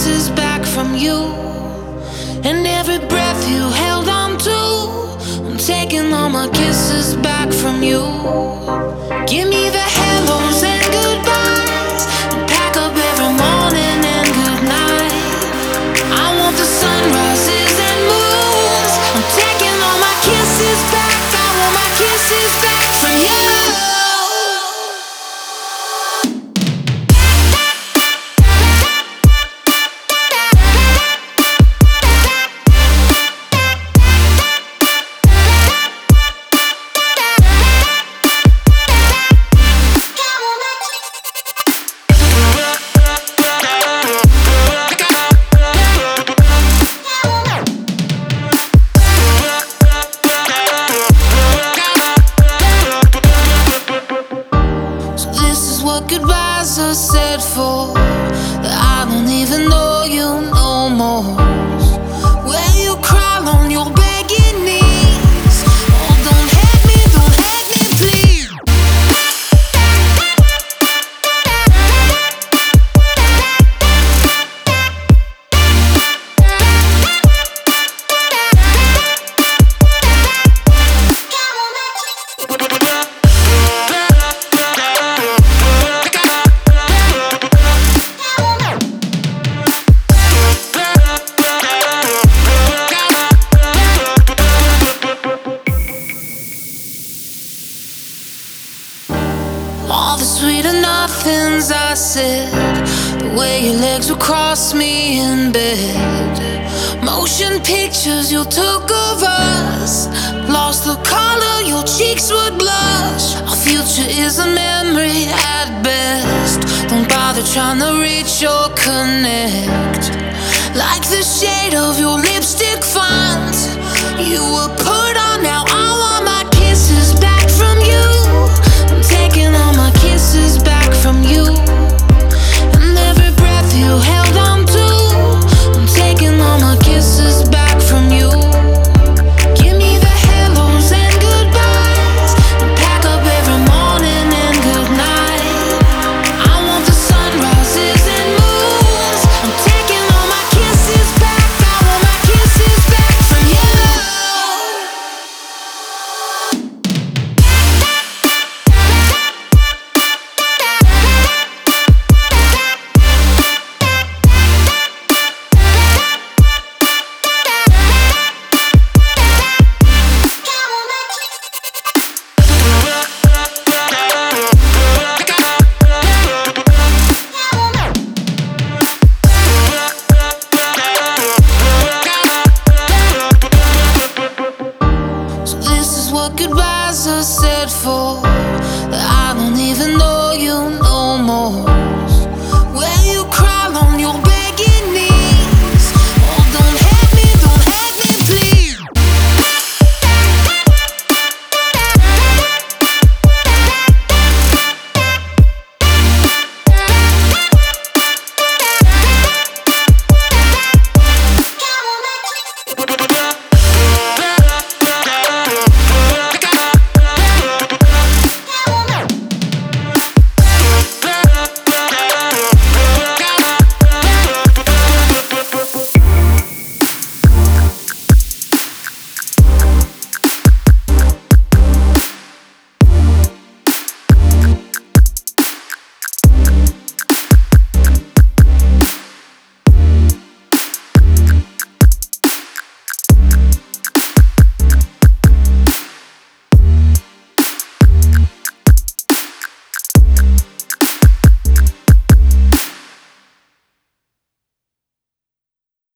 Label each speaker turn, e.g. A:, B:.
A: kisses back from you, and every breath you held on to. I'm taking all my kisses back from you. Give me the hellos and goodbyes, and pack up every morning and goodnight. I want the sunrises and moons. I'm taking all my kisses back. I want my kisses back from you. What goodbyes are said for, that I don't even know you no more. Where you crawl on your begging knees. Oh, don't hate me, please. All the sweet and nothings I said, the way your legs would cross me in bed, motion pictures you took of us, lost the color, your cheeks would blush. Our future is a memory at best. Don't bother trying to reach or connect. Like the shade of your lipstick font, you were